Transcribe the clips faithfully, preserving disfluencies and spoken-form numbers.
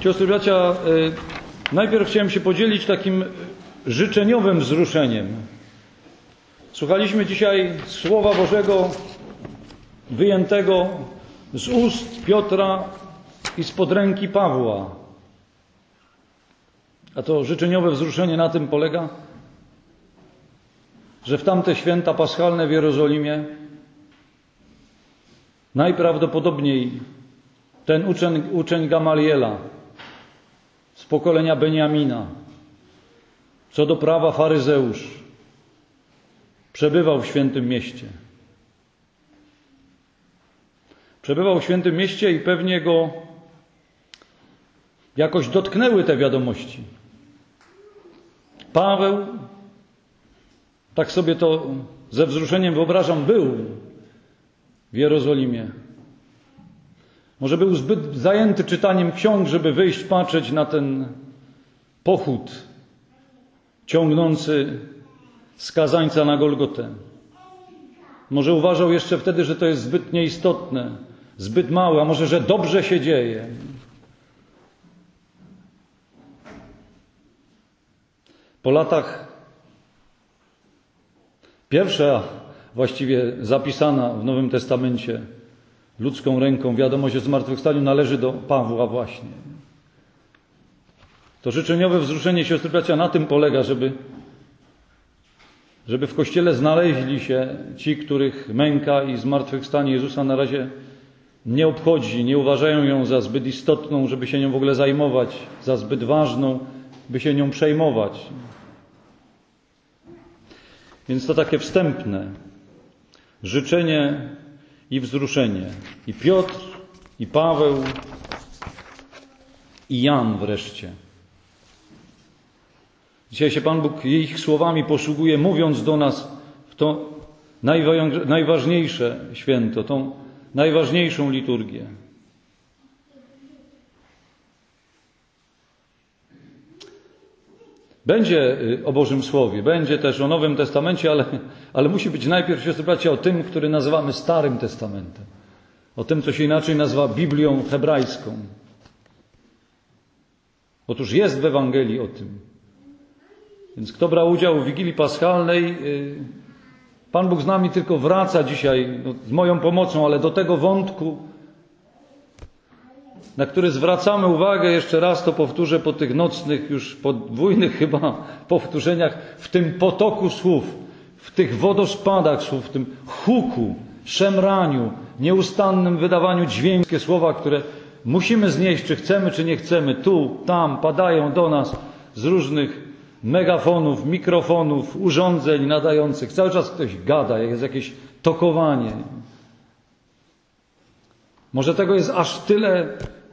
Siostry, bracia, najpierw chciałem się podzielić takim życzeniowym wzruszeniem. Słuchaliśmy dzisiaj Słowa Bożego wyjętego z ust Piotra i spod ręki Pawła. A to życzeniowe wzruszenie na tym polega, że w tamte święta paschalne w Jerozolimie najprawdopodobniej ten uczeń, uczeń Gamaliela z pokolenia Beniamina, co do prawa faryzeusz, przebywał w świętym mieście. Przebywał w świętym mieście i pewnie go jakoś dotknęły te wiadomości. Paweł, tak sobie to ze wzruszeniem wyobrażam, był w Jerozolimie. Może był zbyt zajęty czytaniem ksiąg, żeby wyjść patrzeć na ten pochód ciągnący skazańca na Golgotę. Może uważał jeszcze wtedy, że to jest zbyt nieistotne, zbyt małe, a może, że dobrze się dzieje. Po latach pierwsza właściwie zapisana w Nowym Testamencie ludzką ręką wiadomość o zmartwychwstaniu należy do Pawła właśnie. To życzeniowe wzruszenie, siostry, bracia, na tym polega, żeby, żeby w Kościele znaleźli się ci, których męka i zmartwychwstanie Jezusa na razie nie obchodzi, nie uważają ją za zbyt istotną, żeby się nią w ogóle zajmować, za zbyt ważną, by się nią przejmować. Więc to takie wstępne życzenie i wzruszenie. I Piotr, i Paweł, i Jan wreszcie. Dzisiaj się Pan Bóg ich słowami posługuje, mówiąc do nas w to najważniejsze święto, tą najważniejszą liturgię. Będzie o Bożym Słowie, będzie też o Nowym Testamencie, ale, ale musi być najpierw, siostry, bracia, o tym, który nazywamy Starym Testamentem. O tym, co się inaczej nazywa Biblią hebrajską. Otóż jest w Ewangelii o tym. Więc kto brał udział w Wigilii Paschalnej, Pan Bóg z nami tylko wraca dzisiaj, no, z moją pomocą, ale do tego wątku, na który zwracamy uwagę, jeszcze raz to powtórzę po tych nocnych, już podwójnych chyba powtórzeniach, w tym potoku słów, w tych wodospadach słów, w tym huku, szemraniu, nieustannym wydawaniu dźwięku, słowa, które musimy znieść, czy chcemy, czy nie chcemy, tu, tam, padają do nas z różnych megafonów, mikrofonów, urządzeń nadających. Cały czas ktoś gada, jest jakieś tokowanie. Może tego jest aż tyle,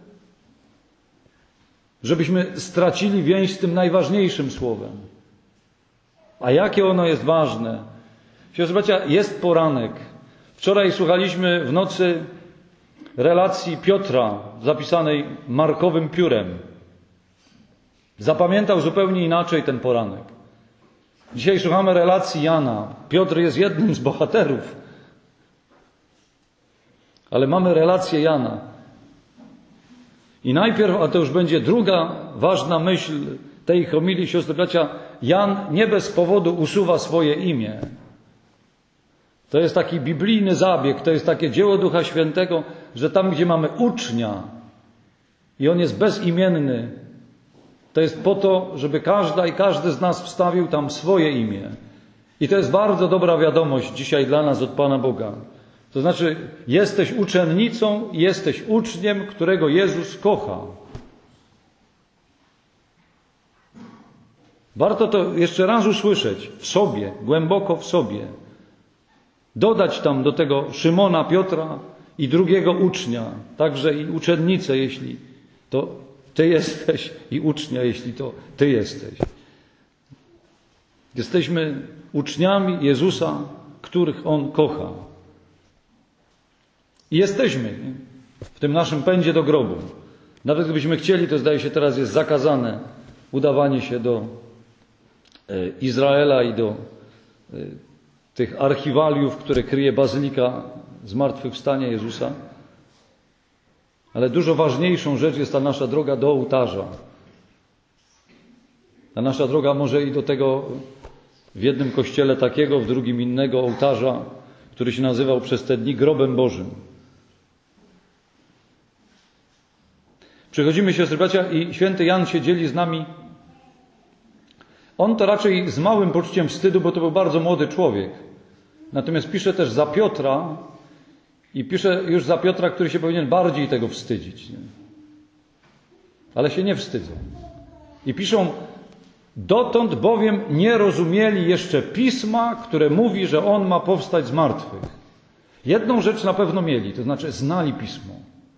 żebyśmy stracili więź z tym najważniejszym słowem. A jakie ono jest ważne? Siostry, bracia, jest poranek. Wczoraj słuchaliśmy w nocy relacji Piotra, zapisanej markowym piórem. Zapamiętał zupełnie inaczej ten poranek. Dzisiaj słuchamy relacji Jana. Piotr jest jednym z bohaterów. Ale mamy relację Jana. I najpierw, a to już będzie druga ważna myśl tej homilii, siostry, bracia, Jan nie bez powodu usuwa swoje imię. To jest taki biblijny zabieg, to jest takie dzieło Ducha Świętego, że tam, gdzie mamy ucznia i on jest bezimienny, to jest po to, żeby każda i każdy z nas wstawił tam swoje imię. I to jest bardzo dobra wiadomość dzisiaj dla nas od Pana Boga. To znaczy, jesteś uczennicą, jesteś uczniem, którego Jezus kocha. Warto to jeszcze raz usłyszeć w sobie, głęboko w sobie. Dodać tam do tego Szymona, Piotra i drugiego ucznia, także i uczennicę, jeśli to Ty jesteś, i ucznia, jeśli to Ty jesteś. Jesteśmy uczniami Jezusa, których On kocha. I jesteśmy w tym naszym pędzie do grobu. Nawet gdybyśmy chcieli, to zdaje się teraz jest zakazane udawanie się do Izraela i do tych archiwaliów, które kryje Bazylika Zmartwychwstania Jezusa. Ale dużo ważniejszą rzecz jest ta nasza droga do ołtarza. Ta nasza droga może i do tego w jednym kościele takiego, w drugim innego ołtarza, który się nazywał przez te dni grobem Bożym. Przychodzimy, siostry bracia, i święty Jan się dzieli z nami. On to raczej z małym poczuciem wstydu, bo to był bardzo młody człowiek. Natomiast pisze też za Piotra i pisze już za Piotra, który się powinien bardziej tego wstydzić. Nie? Ale się nie wstydzą. I piszą: dotąd bowiem nie rozumieli jeszcze Pisma, które mówi, że On ma powstać z martwych. Jedną rzecz na pewno mieli, to znaczy znali Pismo.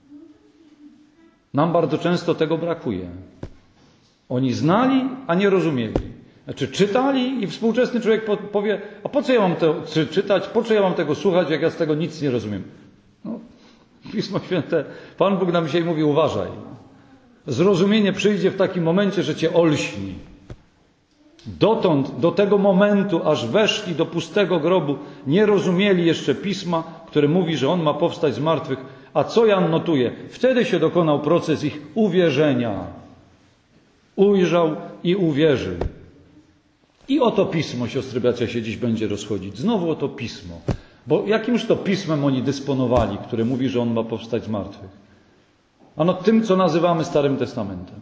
Nam bardzo często tego brakuje. Oni znali, a nie rozumieli. Znaczy czytali i współczesny człowiek powie: a po co ja mam to czytać, po co ja mam tego słuchać, jak ja z tego nic nie rozumiem? No, Pismo Święte, Pan Bóg nam dzisiaj mówi: uważaj. Zrozumienie przyjdzie w takim momencie, że cię olśni. Dotąd, do tego momentu, aż weszli do pustego grobu, nie rozumieli jeszcze Pisma, które mówi, że On ma powstać z martwych. A co Jan notuje? Wtedy się dokonał proces ich uwierzenia. Ujrzał i uwierzył. I oto Pismo, siostry bracia, się dziś będzie rozchodzić. Znowu oto Pismo. Bo jakimż to Pismem oni dysponowali, które mówi, że On ma powstać z martwych? Ano tym, co nazywamy Starym Testamentem.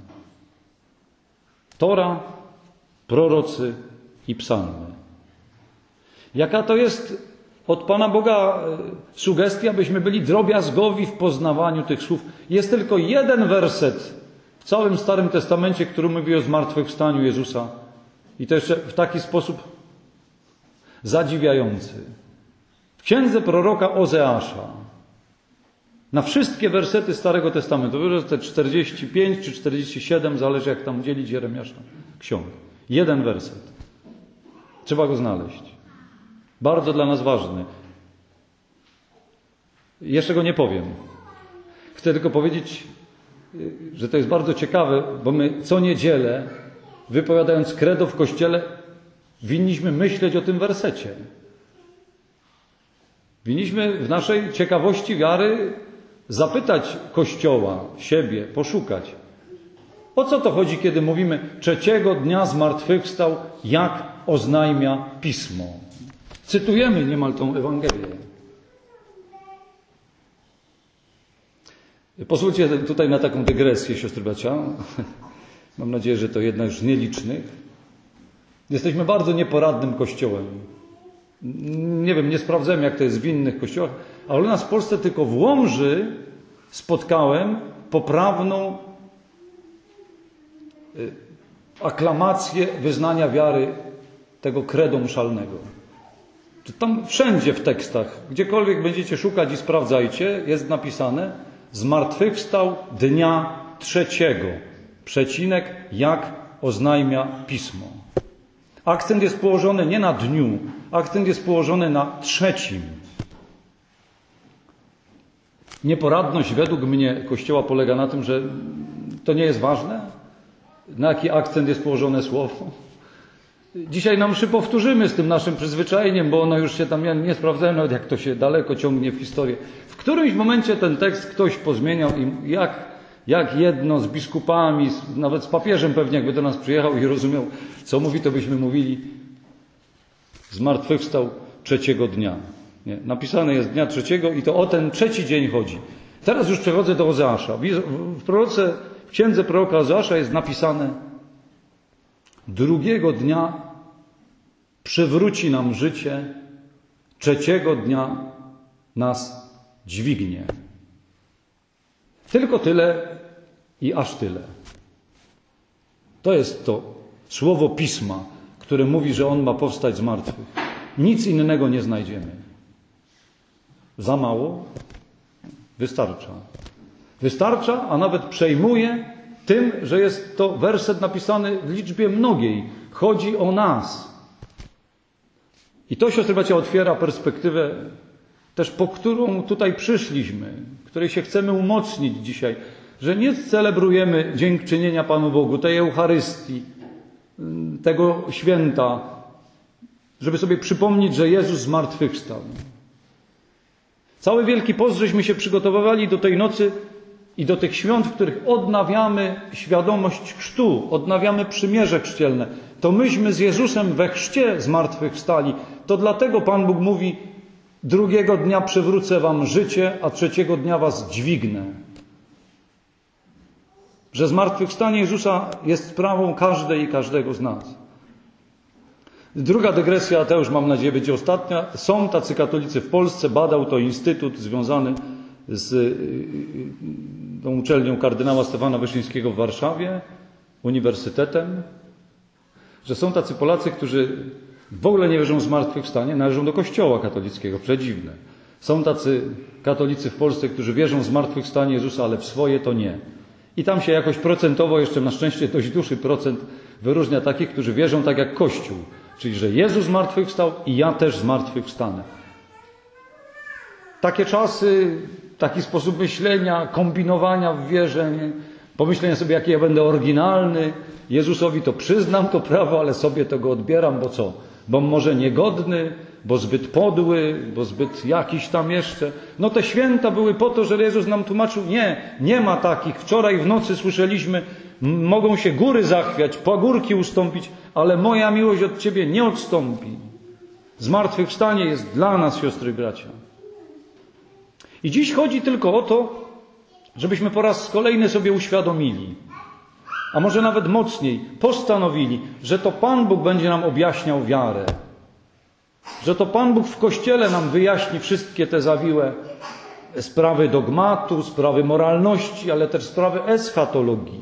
Tora, prorocy i psalmy. Jaka to jest od Pana Boga sugestia, byśmy byli drobiazgowi w poznawaniu tych słów. Jest tylko jeden werset w całym Starym Testamencie, który mówi o zmartwychwstaniu Jezusa. I to jeszcze w taki sposób zadziwiający. W księdze proroka Ozeasza. Na wszystkie wersety Starego Testamentu, te czterdzieści pięć czy czterdzieści siedem, zależy jak tam dzielić Jeremiasza ksiąg. Jeden werset. Trzeba go znaleźć. Bardzo dla nas ważny. Jeszcze go nie powiem. Chcę tylko powiedzieć, że to jest bardzo ciekawe, bo my co niedzielę, wypowiadając credo w kościele, winniśmy myśleć o tym wersecie. Winniśmy w naszej ciekawości wiary zapytać Kościoła, siebie, poszukać. O co to chodzi, kiedy mówimy trzeciego dnia zmartwychwstał, jak oznajmia Pismo? Cytujemy niemal tą Ewangelię. Pozwólcie tutaj na taką dygresję, siostry bracia. Mam nadzieję, że to jednak już nielicznych. Jesteśmy bardzo nieporadnym kościołem. Nie wiem, nie sprawdzałem, jak to jest w innych kościołach, ale u nas w Polsce tylko w Łomży spotkałem poprawną aklamację wyznania wiary tego credo mszalnego. Tam wszędzie w tekstach, gdziekolwiek będziecie szukać i sprawdzajcie, jest napisane: zmartwychwstał dnia trzeciego. Przecinek, jak oznajmia Pismo. Akcent jest położony nie na dniu, akcent jest położony na trzecim. Nieporadność według mnie Kościoła polega na tym, że to nie jest ważne, na jaki akcent jest położone słowo. Dzisiaj na mszy powtórzymy z tym naszym przyzwyczajeniem, bo ono już się tam, ja nie sprawdzałem nawet, jak to się daleko ciągnie w historię. W którymś momencie ten tekst ktoś pozmieniał i jak, jak jedno z biskupami, nawet z papieżem pewnie, jakby do nas przyjechał i rozumiał, co mówi, to byśmy mówili: zmartwychwstał trzeciego dnia. Nie, napisane jest dnia trzeciego i to o ten trzeci dzień chodzi. Teraz już przechodzę do Ozeasza. W proroce, w księdze proroka Ozeasza jest napisane: drugiego dnia przywróci nam życie, trzeciego dnia nas dźwignie. Tylko tyle i aż tyle. To jest to słowo Pisma, które mówi, że On ma powstać z martwych. Nic innego nie znajdziemy. Za mało? Wystarcza. Wystarcza, a nawet przejmuje tym, że jest to werset napisany w liczbie mnogiej. Chodzi o nas. I to, siostry bracia, otwiera perspektywę też, po którą tutaj przyszliśmy, której się chcemy umocnić dzisiaj, że nie celebrujemy dziękczynienia Panu Bogu, tej Eucharystii, tego święta, żeby sobie przypomnieć, że Jezus zmartwychwstał. Cały Wielki Post żeśmy się przygotowywali do tej nocy i do tych świąt, w których odnawiamy świadomość chrztu, odnawiamy przymierze chrzcielne, to myśmy z Jezusem we chrzcie zmartwychwstali. To dlatego Pan Bóg mówi: drugiego dnia przywrócę wam życie, a trzeciego dnia was dźwignę. Że zmartwychwstanie Jezusa jest sprawą każdej i każdego z nas. Druga dygresja, to już mam nadzieję będzie ostatnia. Są tacy katolicy w Polsce, badał to instytut związany z tą uczelnią kardynała Stefana Wyszyńskiego w Warszawie, uniwersytetem, że są tacy Polacy, którzy w ogóle nie wierzą w zmartwychwstanie, należą do Kościoła katolickiego. Przedziwne. Są tacy katolicy w Polsce, którzy wierzą w zmartwychwstanie Jezusa, ale w swoje to nie. I tam się jakoś procentowo, jeszcze na szczęście dość duży procent, wyróżnia takich, którzy wierzą tak jak Kościół. Czyli, że Jezus zmartwychwstał i ja też zmartwychwstanę. Takie czasy, taki sposób myślenia, kombinowania w wierze, nie? Pomyślenia sobie, jaki ja będę oryginalny. Jezusowi to przyznam to prawo, ale sobie tego odbieram, bo co? Bo może niegodny, bo zbyt podły, bo zbyt jakiś tam jeszcze. No te święta były po to, że Jezus nam tłumaczył: nie, nie ma takich. Wczoraj w nocy słyszeliśmy, mogą się góry zachwiać, pagórki ustąpić, ale moja miłość od Ciebie nie odstąpi. Zmartwychwstanie jest dla nas, siostry i bracia. I dziś chodzi tylko o to, żebyśmy po raz kolejny sobie uświadomili, a może nawet mocniej postanowili, że to Pan Bóg będzie nam objaśniał wiarę. Że to Pan Bóg w Kościele nam wyjaśni wszystkie te zawiłe sprawy dogmatu, sprawy moralności, ale też sprawy eschatologii.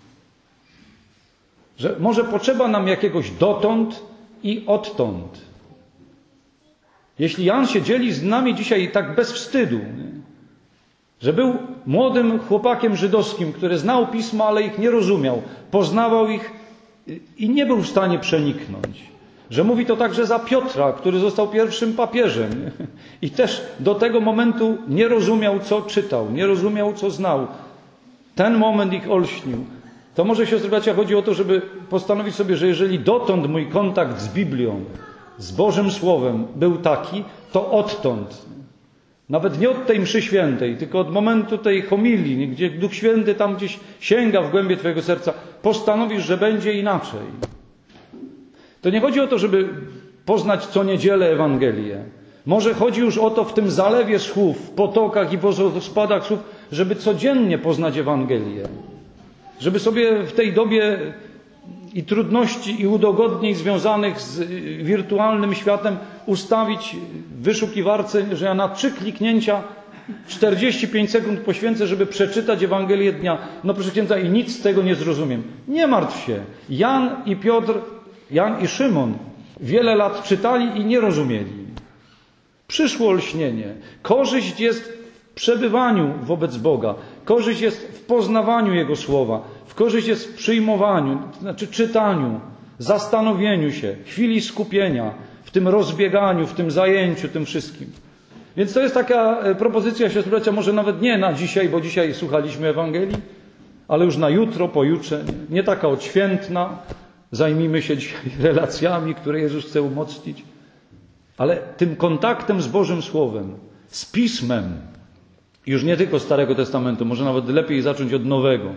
Że może potrzeba nam jakiegoś dotąd i odtąd. Jeśli Jan się dzieli z nami dzisiaj tak bez wstydu, nie? Że był młodym chłopakiem żydowskim, który znał Pisma, ale ich nie rozumiał, poznawał ich i nie był w stanie przeniknąć. Że mówi to także za Piotra, który został pierwszym papieżem, nie? I też do tego momentu nie rozumiał, co czytał, nie rozumiał, co znał. Ten moment ich olśnił. To może, siostry bracia, chodzi o to, żeby postanowić sobie, że jeżeli dotąd mój kontakt z Biblią, z Bożym Słowem był taki, to odtąd, nawet nie od tej mszy świętej, tylko od momentu tej homilii, gdzie Duch Święty tam gdzieś sięga w głębie twojego serca, postanowisz, że będzie inaczej. To nie chodzi o to, żeby poznać co niedzielę Ewangelię. Może chodzi już o to w tym zalewie słów, w potokach i wodospadach słów, żeby codziennie poznać Ewangelię. Żeby sobie w tej dobie i trudności, i udogodnień związanych z wirtualnym światem ustawić w wyszukiwarce, że ja na trzy kliknięcia czterdzieści pięć sekund poświęcę, żeby przeczytać Ewangelię dnia. No proszę księdza, i nic z tego nie zrozumiem. Nie martw się. Jan i Piotr, Jan i Szymon wiele lat czytali i nie rozumieli. Przyszło olśnienie. Korzyść jest w przebywaniu wobec Boga. Korzyść jest w poznawaniu Jego Słowa. Korzyść jest w przyjmowaniu, to znaczy czytaniu, zastanowieniu się, chwili skupienia, w tym rozbieganiu, w tym zajęciu, tym wszystkim. Więc to jest taka propozycja, siostry bracia, może nawet nie na dzisiaj, bo dzisiaj słuchaliśmy Ewangelii, ale już na jutro, pojutrze, nie, nie taka odświętna. Zajmijmy się dzisiaj relacjami, które Jezus chce umocnić, ale tym kontaktem z Bożym Słowem, z Pismem, już nie tylko Starego Testamentu, może nawet lepiej zacząć od Nowego.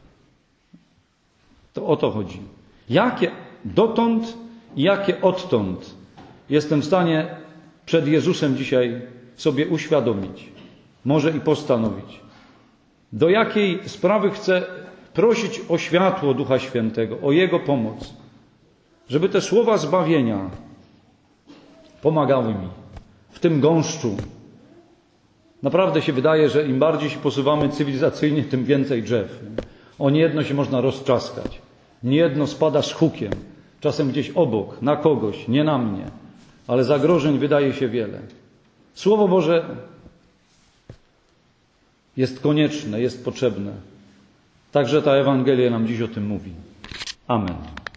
To o to chodzi. Jakie dotąd i jakie odtąd jestem w stanie przed Jezusem dzisiaj sobie uświadomić, może i postanowić. Do jakiej sprawy chcę prosić o światło Ducha Świętego, o Jego pomoc, żeby te słowa zbawienia pomagały mi w tym gąszczu. Naprawdę się wydaje, że im bardziej się posuwamy cywilizacyjnie, tym więcej drzew. O niejedno się można rozczaskać. Niejedno spada z hukiem. Czasem gdzieś obok, na kogoś, nie na mnie. Ale zagrożeń wydaje się wiele. Słowo Boże jest konieczne, jest potrzebne. Także ta Ewangelia nam dziś o tym mówi. Amen.